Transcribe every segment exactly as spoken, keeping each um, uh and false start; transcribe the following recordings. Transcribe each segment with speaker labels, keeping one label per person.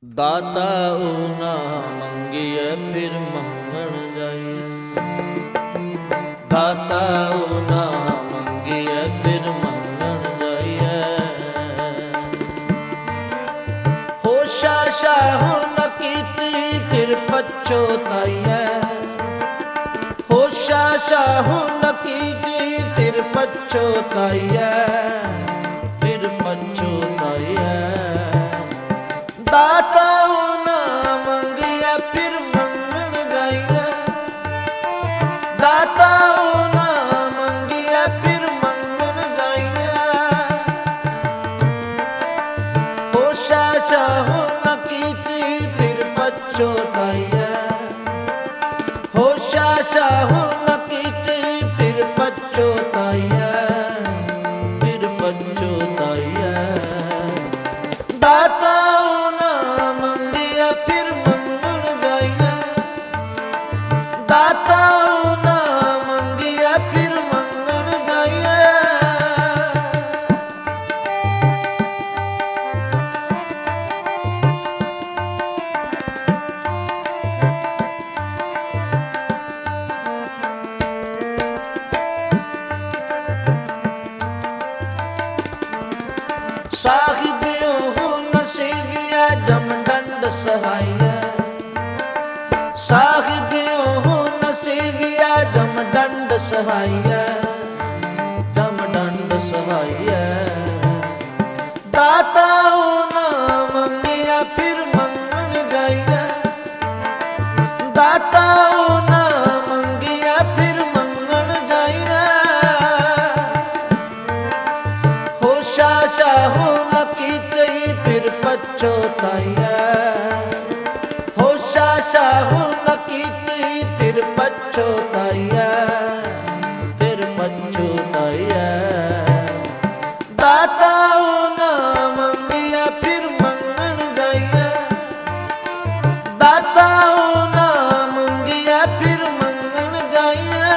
Speaker 1: ਦਾਤਾ ਓ ਨਾ ਮੰਗੀਐ ਫਿਰ ਮੰਗਣ ਜਾਈਐ। ਦਾਤਾ ਓ ਨਾ ਮੰਗੀਐ ਫਿਰ ਮੰਗਣ ਜਾਈਐ। ਹੋਸ਼ਾ ਸ਼ਾਹੋ ਨ ਕੀਤੀ ਫਿਰ ਪਛੋਤਾਈਐ। ਹੋਸ਼ਾ ਸ਼ਾਹੋ ਨ ਕੀਤੀ ਫਿਰ ਪਛੋਤਾਈਐ। ਫਿਰ ਪਛੋਤਾਈਐ। ਦਾਤਾ ਓ ਨਾ ਮੰਗੀਐ ਫਿਰ ਮੰਗਣ ਜਾਈਐ। ਦਾਤਾ ਓ ਨਾ ਮੰਗੀਐ ਫਿਰ ਮੰਗਣ ਜਾਈਐ। ਹੋਸ਼ਾ ਸ਼ਾਹੋ ਨ ਕੀਤੀ ਫਿਰ ਪਛੋਤਾਈਐ। ਹੋਸ਼ਾ ਸ਼ਾਹੋ ਨ ਕੀਤੀ ਫਿਰ ਪਛੋਤਾਈਐ। ਫਿਰ ਪਛੋਤਾਈਐ। ਦਾਤਾ ਓ ਨਾ ਮੰਗੀਐ ਫਿਰ ਮੰਗਣ ਜਾਈਐ। ਦਾਤਾ ਓ ਨਾ ਮੰਗੀਐ ਫਿਰ ਮੰਗਣ ਜਾਈਐ। ਸਾਹਿਬਿਓ ਨ ਸੇਵਿਐ ਜਮ ਡੰਡ ਸਹਾਈਐ। ਸਾਹਿਬਿਓ ਨ ਸੇਵਿਐ ਜਮ ਡੰਡ ਸਹਾਈਐ। ਜਮ ਡੰਡ ਸਹਾਈਐ। ਦਾਤਾ ਓ ਨਾ ਮੰਗੀਐ ਫਿਰ ਮੰਗਣ ਜਾਈਐ। ਦਾਤਾ ਓ ਨਾ ਮੰਗੀਐ ਫਿਰ ਮੰਗਣ ਜਾਈਐ। ਹੋਸ਼ਾ ਸ਼ਾਹੋ ਨ ਕੀਤੀ ਫਿਰ ਪਛੋਤਾਈਐ। ਹੋਸ਼ਾ ਸ਼ਾਹੋ ਨ ਕੀਤੀ ਫਿਰ ਪਛੋਤਾਈਐ। ਫਿਰ ਪਛੋਤਾਈਐ। ਦਾਤਾ ਓ ਨਾ ਮੰਗੀਐ ਫਿਰ ਮੰਗਣ ਜਾਈਐ। ਦਾਤਾ ਓ ਨਾ ਮੰਗੀਐ ਫਿਰ ਮੰਗਣ ਜਾਈਐ।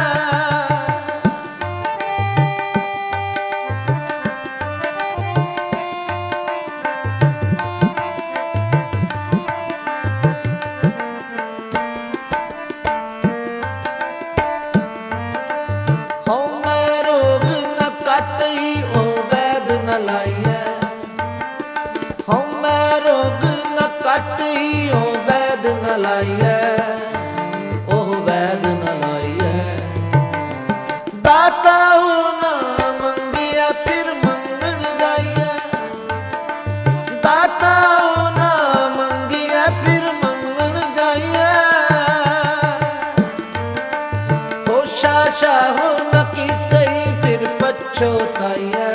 Speaker 1: ਹਉ ਮੈਂ ਰੋਗ ਨ ਕੱਟਈ ਓ ਵੈਦ ਨ ਲਾਈਐ। ਹਉ ਮੈਂ ਰੋਗ ਨ ਕੱਟਈ ਓ ਵੈਦ ਨ ਲਾਈਐ। ਉਹ ਵੈਦ ਨ ਲਾਈਐ। ਦਾਤਾ ਓ ਨਾ ਮੰਗੀਐ ਫਿਰ ਮੰਗਣ ਜਾਈਐ। ਦਾਤਾ ਓ ਨਾ ਮੰਗੀਐ ਫਿਰ ਮੰਗਣ ਜਾਈਐ। ਹੋਸ਼ਾ ਸ਼ਾਹੋ ਨ ਕੀਤੀ ਫਿਰ ਪਛੋਤਾਈਐ।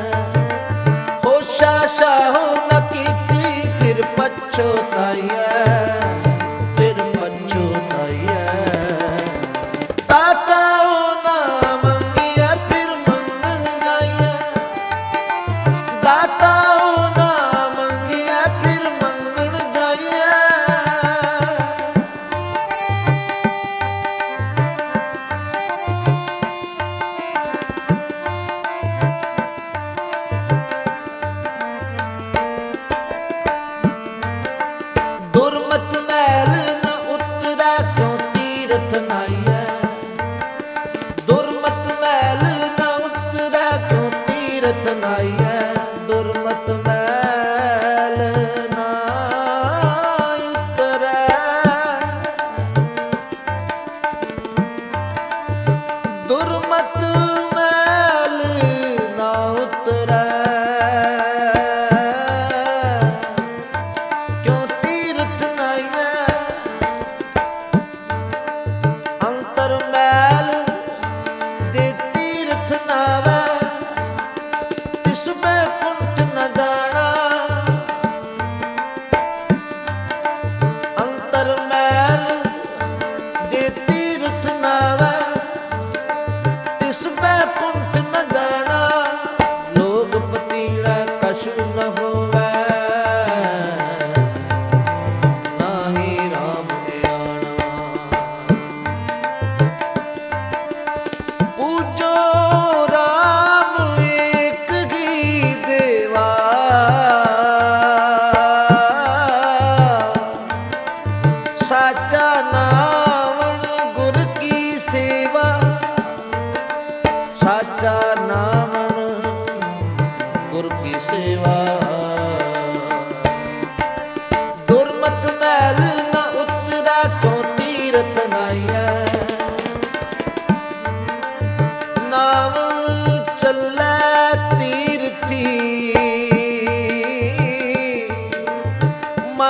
Speaker 1: ਹੋਸ਼ਾ ਸ਼ਾਹੋ ਨ ਕੀਤੀ ਫਿਰ ਪਛੋਤਾਈਐ। ਫਿਰ ਪਛੋਤਾਈਐ। ਦਾਤਾ ਓ ਨਾ ਮੰਗੀਐ ਫਿਰ ਮੰਗਣ ਜਾਈਐ। ਦਾਤਾ ਓ ਨਾ ਮੰਗੀਐ ਫਿਰ ਮੰਗਣ ਜਾਈਐ। ਦੁਰਮਤ ਮੈਲ ਨ ਉਤਰੈ ਕਿਉ ਤੀਰਥ ਨਾਈਐ। ਦੁਰਮਤ ਮੈਲ ਨ ਉਤਰੈ ਕਿਉ ਤੀਰਥ ਨਾਈਐ। ਦੁਰਮਤ ਮੈਲ ਨਾ ਉਤਰੈ। ਦੁਰਮਤ ਮੈਲ ਨਾ ਉਤਰੈ ਕਿਉ ਤੀਰਥ ਨਾਈਐ।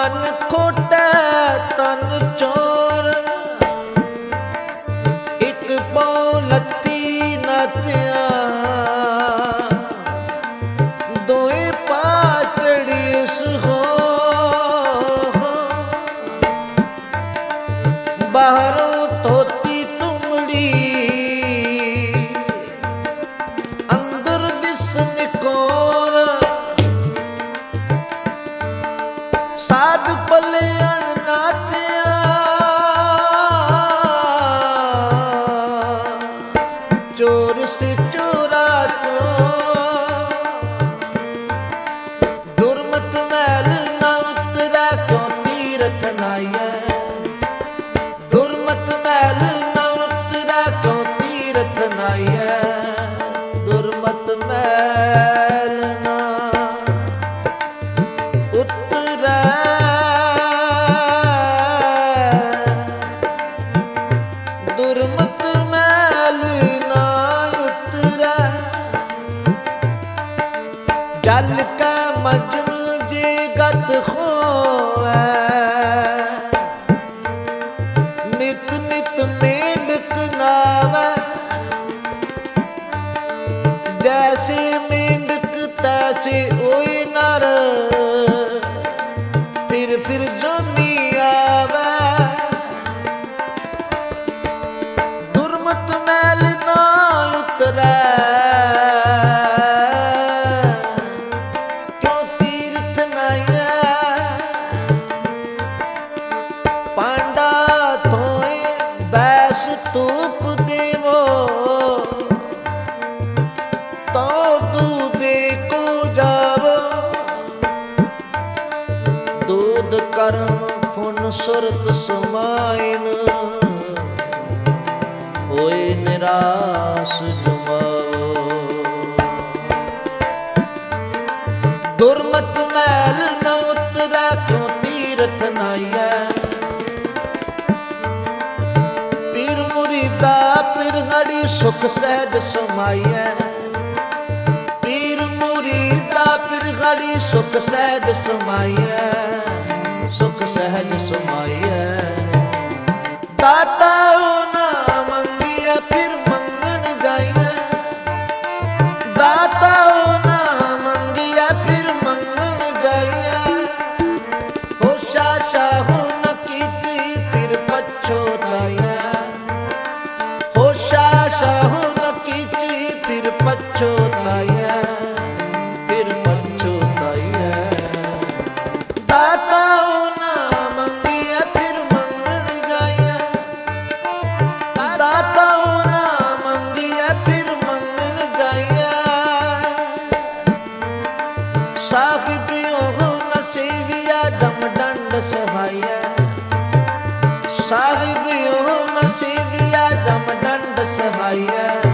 Speaker 1: ਮਨ ਖੋਟੈ ਤਨ ਚੋਰ, ਇੱਕ ਪਉ ਲੱਥੀ ਨਾ ਧਿਆ, ਦੋਏ ਪਾਤੜੀ ਸੋ। ਬਾਹਰੋਂ ਧੋਤੀ ਤੁਮੜੀ, ਅੰਦਰ ਵਿਸਨ ਕੋਰ, ਸਾਧ ਪਲਿਆਣ ਨਾਤਿਆ, ਚੋਰ ਸੇ ਚੋਰਾ ਚੋਰ। ਦੁਰਮਤ ਮੈਲ ਨਾ ਉਤਰੈ ਕਿਉ ਤੀਰਥ ਨਾਈਐ, ਦੁਰਮਤ ਮੈਲ ਨਾ ਉਤਰੈ ਕਿਉ ਤੀਰਥ ਨਾਈਐ, ਦੁਰਮਤ ਮੈਲ ਨਾ ਉਤਰੈ, ਦੁਰਮਤ ਮੈਲ ਨਾ ਉਤਰੈ। ਜਲ ਕੈ ਮਜਨੂ ਜੇ ਗਤ ਹੋਵੈ, ਨਿਤ ਨਿਤ ਮੇਂਢਕ ਨਾਵੈ, ਜੈਸੇ ਮੇਂਢਕ ਤੈਸੇ ਹੋਇ ਨਰ, ਫਿਰ ਫਿਰ ਜੋਨੀ ਆਵੈ। ਦੁਰਮਤ ਮੈਲ ਨਾ ਉਤਰੈ ਕਿਉ ਤੀਰਥ ਨਾਈਐ, ਪਾਂਡਾ ਧੋਏ ਬੈਸ ਧੂਪ ਦੇਵੋ, ਤਉ ਤੂ ਦੇ ਕੋ ਜਾਵੋ। ਦੂਧ ਕਰਮ ਫੁਨ ਸੁਰਤ ਸਮਾਇਨ, ਹੋਏ ਨਿਰਾਸ ਜਮਾਵੋ। ਦੁਰਮਤ ਮੈਲ ਨ ਉਤਰੈ ਕਿਉ ਤੀਰਥ ਨਾਈਐ, ਪੀਰ ਮੁਰੀਦਾ ਪਿਰ ਘੜੀ ਸੁਖ ਸਹਿਜ ਸਮਾਈਐ, ਪੀਰ ਮੁਰੀਦਾ ਪਿਰ ਘੜੀ ਸੁਖ ਸਹਿਜ ਸਮਾਈਐ, ਸੁਖ ਸਹਿਜ ਸਮਾਈਐ। ਦਾਤਾ ਨਾ ਮੰਗਿਆ ਫਿਰ ਮੰਗਣ ਜਾਈਐ, ਦਾਤਾ ਨਾ ਮੰਗਿਆ ਫਿਰ ਮੰਗਣ ਜਾਈਐ। ਹੋਸ਼ਾ ਸਾਹੂ ਨ ਕੀਤੀ ਫਿਰ ਪਛੋਤਾਈਐ, ਹੋਸ਼ਾ ਸਾਹੂ ਨ ਕੀਤੀ ਫਿਰ ਪਛੋਤਾਈਐ, ਫਿਰ ਪਛੋਤਾਈਐ। ਦਾਤਾ ਨਾ ਮੰਗਿਆ ਫਿਰ ਮੰਗਣ ਜਾਈਐ, ਦਾਤਾ ਨਾ ਮੰਗਿਆ ਫਿਰ ਮੰਗਣ ਜਾਈਐ। ਸਾਹਿਬਿਓ ਨ ਸੇਵਿਆ ਜਮ ਡੰਡ ਸਹਾਈਐ, ਸਾਹਿਬਿਓ ਨ ਸੇਵਿਆ ਜਮ ਡੰਡ ਸਹਾਈਐ।